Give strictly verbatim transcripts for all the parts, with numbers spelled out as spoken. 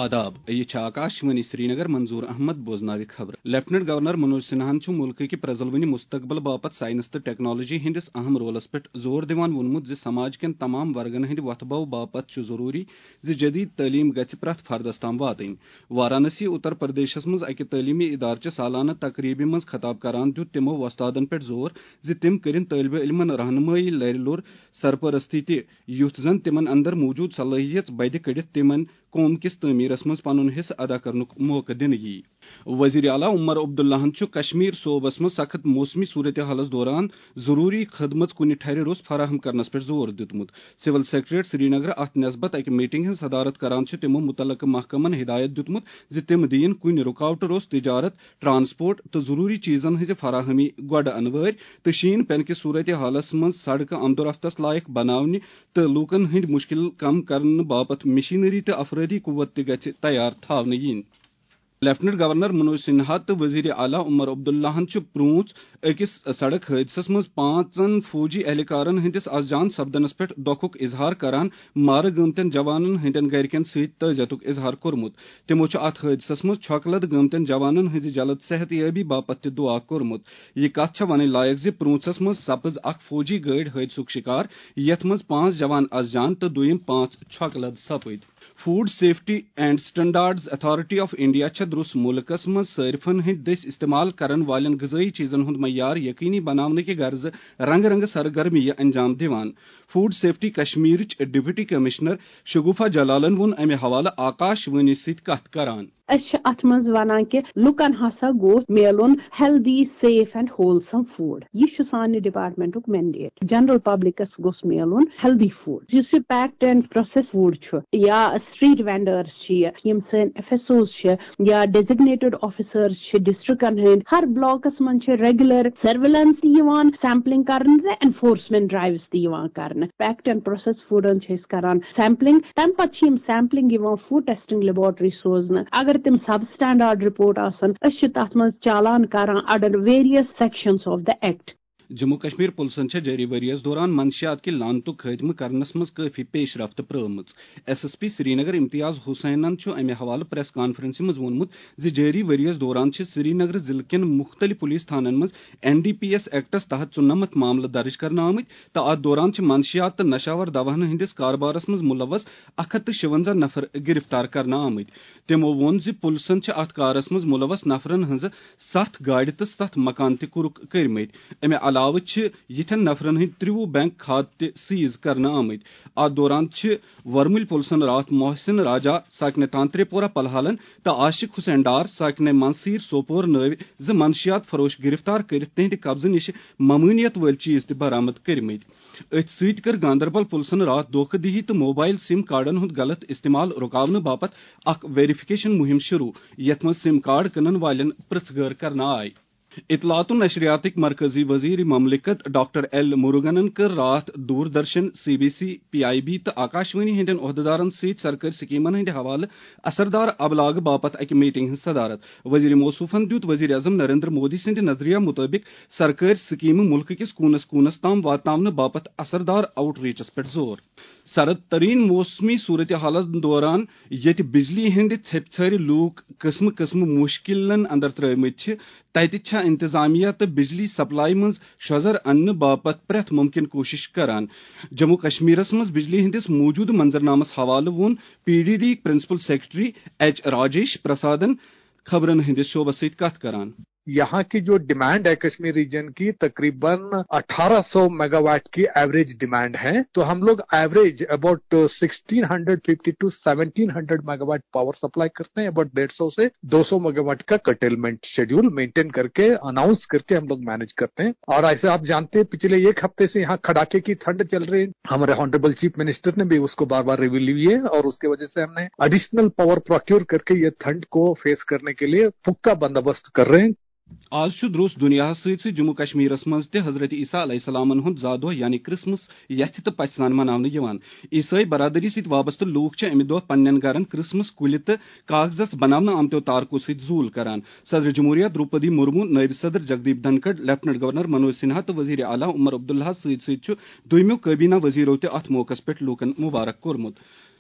آداب یہ آکاشوانی سری نگر منظور احمد بوزناوی خبر لیفٹنٹ گورنر منوج سنہان ملک کی پرزلونی مستقبل باپت سائنس تو ٹیکنالوجی ہندس اہم رولس پہ زور دان وونمت زِ سماج کین تمام ورگن ہند وتھبو باپت ضروری زِ جدید تعلیم گژھِ پرٛٮ۪تھ فردس تام واتٕنۍ وارانسی اتر پردیشس مز اکہ تعلیمی ادارچہ سالانہ تقریبہ مز خطاب کران دیت تمو وستادن پہ زور زِ تم کرن طالب علمن رہنمائی لرِ لور سرپرستی تہ یُتھ زن تمن اندر موجود صلٲحیت بدِ کڑتھ تمن قوم کس تعمیرس مز پنن حصہ ادا کرنک موقع دنہٕ یی وزیر اعلیٰ عمر عبداللہن کشمیر صوبس مز سخت موسمی صورتحالس دوران ضروری خدمت کنہ ٹھہرِ روٚس فراہم کرنس پہ زور دیتمت سول سیکریٹریٹ سری نگر ات نسبت اکہ میٹنگ ہز صدارت کران تمو متعلقہ محکمن ہدایت دیتمت زِ تم دین کُنہِ رکاوٹ روٚس تجارت ٹرانسپورٹ تو ضروری چیزن ہز فراہمی گۄڈٕ انوٲرۍ تو شین پین کس صورتحالس مز سڑکہ آمدورفتس لائق بناونہ تو لوکن ہند مشکل کم کرنے باپت مشینری تو افرادی قوت تہ گژھِ تیار تھاونہٕ یِنۍ لیفٹنٹ گورنر منوج سنہا تو وزیر اعلیٰ عمر عبداللہن پرونچ أکس سڑک حادثس مز پانچن فوجی اہلکارن ہندس از جان سپدنس پہ دکھک اظہار کران مارٕ گٔمتین جوانن ہندین گرکین ست تعزیتک اظہار کورمت تمو ات حادثس مز چھۄکہٕ گٔمتین جوانن ہنز جلد صحت یابی باپت تہ دعا کورمت یہ کت چھےٚ ونٕنۍ لائق زِ پرونچس مز سپز اکھ فوجی گاڑی حادثک شکار یتھ مز پانچ جوان از جان تو دویم پانچ چھۄکہٕ سپٕدۍ food safety and standards authority of India چھےٚ درُس ملکس مز صارفن ہند دٔسۍ استعمال کرن والین غذائی چیزن ہند معیار یقینی بناونٕکہِ غرضہٕ رنگہٕ رنگہٕ سرگرمی انجام دِوان فوڈ سیفٹی کشمیرچ ڈپٹی کمشنر شگوفا جلالن ووٚن امہِ حوالہٕ آکاش وانی سۭتۍ کتھ کران أسۍ اتھ منٛز ونان کہِ لُکن ہسا گوٚژھ میلُن healthy safe and wholesome food یہ چھُ سانہِ ڈپارٹمنٹُک مینڈیٹ جنرل پبلکس گوٚژھ میلُن ہیلدی فوڈ یُس یہِ پیکڈ اینڈ پروسیس فوڈ چھُ یا سٹریٹ وینڈٲرس چھِ یِم سٲنۍ ایف ایس اوز چھِ یا ڈیزگنیٹڈ آفیسرز چھِ ڈسٹرکن ہٕنٛدۍ ہر بلاکس منٛز چھِ ریگولر سرویلنس تہِ یِوان سیمپلنگ کرنہٕ تہٕ انفورسمنٹ ڈرایوز تہِ یِوان کرنہٕ پیکڈ اینڈ پروسیس فوڈن چھِ أسۍ کران سیمپلنگ تمہِ پتہٕ چھِ یِم سیمپلنگ یِوان فوڈ ٹیسٹنگ لیبورٹری سوزنہٕ اگر تم سب سٹینڈارڈ رپورٹ آسن أسۍ چھِ تتھ منٛز چالان کران under various sections of the act Jammu Kashmir پُلسن چھےٚ جٲری ؤرۍیَس دوران منشیات کہِ لانتُک خٲتمہٕ کرنس منٛز کٲفی پیش رفت پرٛٲومٕژ S S P Srinagar Imtiaz حسینن چھُ امہِ حوالہٕ پریس کانفرنسہِ منٛز ووٚنمُت زِ جٲری ؤرۍیَس دوران چھِ سری نگر ضلعہٕ کٮ۪ن مُختٔلِف پُلیٖس تھانن منٛز N D P S acts تحت ژُنمتھ معاملہٕ درٕج کرنہٕ آمٕتۍ تہٕ اتھ دوران چھِ منشیات تہٕ نشاور دواہن ہٕنٛدِس کاربارس منٛز مُلوث اکھ ہتھ تہٕ شُونزاہ نفر گرفتار کرنہٕ آمٕتۍ تِمو ووٚن زِ پُلسن چھِ اتھ کارس منٛز مُلوث نفرن ہٕنٛزٕ ستھ گاڑِ تہٕ ستھ مکان تہِ کُرُکھ کٔرمٕتۍ امہِ علاوٕ چھِ یِتھٮ۪ن نفرن ہٕنٛدۍ ترٛوُہ بینک کھاتہٕ تہِ سیز کرنہٕ آمٕتۍ اتھ دوران چھِ ورمُلۍ پُلسن راتھ محسن راجا ساکنہِ تانترے پورہ پلہالن تہٕ عاشق حسین ڈار ساکنہِ منصیر سوپور نٲوۍ زٕ منشیات فروش گرفتار کٔرِتھ تِہنٛدِ قبضہٕ نِش ممٲنیت وٲلۍ چیز تہِ برآمد کٔرمٕتۍ أتھۍ سۭتۍ کٔر گاندربل پُلسن راتھ دھوکہٕ دہی تہٕ موبائل سم کارڈن ہُنٛد غلط استعمال رُکاونہٕ باپتھ اکھ ویریفکیشن مُہِم شروع یتھ منٛز سم کارڈ کٕنن والٮ۪ن پرٛژھ گٲر کرنہٕ آیہِ اطلاعات و نشریاتٕکۍ مرکزی وزیر مملکت ڈاکٹر ایل مُرگنن کٔر راتھ Doordarshan C B C P I B تہٕ آکاشوانی ہٕنٛدٮ۪ن عہدٕدارن سۭتۍ سرکٲرۍ سکیمن ہٕنٛدِ حوالہٕ اثردار ابلاغہٕ باپتھ اکہِ میٹنگ ہٕنٛز صدارت وزیر موصوفن دیُت وزیر اعظم نریندر مودی سٕنٛدِ نظریہ مُطٲبق سرکٲرۍ سکیمہٕ مُلکہٕ کِس کوٗنس کوٗنس تام واتناونہٕ باپتھ اثردار آؤٹ ریچس پٮ۪ٹھ زور سرد ترین موسمی صورتحالس دوران ییٚتہِ بجلی ہٕنٛدِ ژھیٚپہِ ژھارِ لوٗکھ قٕسمہٕ قٕسمہٕ مُشکِلن اندر ترٲومٕتۍ چھِ تتہِ چھےٚ انتظامیہ تہٕ بجلی سپلائی منٛز شۄزر اننہٕ باپتھ پرٛٮ۪تھ مُمکِن کوٗشش کران جموں کشمیرس منٛز بجلی ہٕنٛدِس موٗجوٗدٕ منظرنامس حوالہٕ ووٚن P D D principal secretary H Rajesh پرسادن خبرن ہٕنٛدِس شعبس سۭتۍ کتھ کران یہاں کی جو ڈیمانڈ ہے کشمیر ریجن کی تقریباً اٹھارہ سو میگا واٹ کی ایوریج ڈیمانڈ ہے تو ہم لوگ average about sixteen hundred fifty to seventeen hundred megawatt power supply کرتے ہیں اباؤٹ ڈیڑھ سو سے دو سو میگا واٹ کا کرٹیلمنٹ شیڈیول مینٹین کر کے اناؤنس کر کے ہم لوگ مینج کرتے ہیں اور ایسے آپ جانتے ہیں پچھلے ایک ہفتے سے یہاں کھڑاکے کی ٹھنڈ چل رہی ہے ہمارے آنریبل چیف منسٹر نے بھی اس کو بار بار ریویو لی ہے اور اس کی وجہ سے ہم نے ایڈیشنل پاور پروکیور کر کے یہ ٹھنڈ کو فیس کرنے کے لیے پختہ بندوبست کر رہے ہیں آز چھُ دروس دُنیاہس سۭتۍ سۭتۍ جموں کشمیرس منٛز تہِ حضرت عیسیٰ علیہ السلامن ہُنٛد زا دۄہ یعنی کرسمس یژھِ تہٕ پژھِ سان مناونہٕ یِوان عیسٲئی برادری سۭتۍ وابستہٕ لوٗکھ چھِ امہِ دۄہ پننٮ۪ن گرن کرسمس کُلہِ تہٕ کاغذس بناونہٕ آمتیو تارکو سۭتۍ زوٗل کران صدر جمہوریہ دروپدی مرمو نٲیِب صدر جگدیپ دھنکڑ لیفٹنٹ گورنر منوج سنہا تہٕ وزیر اعلیٰ عمر عبداللہ سۭتۍ سۭتۍ چھُ دوٚیمِیو کابینہ وزیرو تہِ اتھ موقعس پٮ۪ٹھ لوٗکن مُبارک کوٚرمُت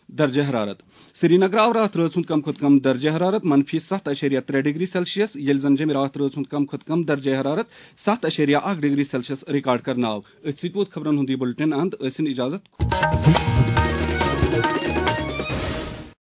درجہ حرارت سری نگر آو رات رٲژ ہُنٛد کم کھۄتہٕ کم درجہ حرارت منفی ستھ اشیریہ ترٛےٚ ڈگری سیلسیس ییٚلہِ زن جیٚمہِ رات رٲژ ہُنٛد کم کھۄتہٕ کم درجہ حرارت ستھ اشیریہ اکھ ڈگری سیلسیس رِکارڈ کرنہٕ آو أتھۍ سۭتۍ ووت خبرن ہُنٛد یہِ بُلٹن اند ٲسِن اجازت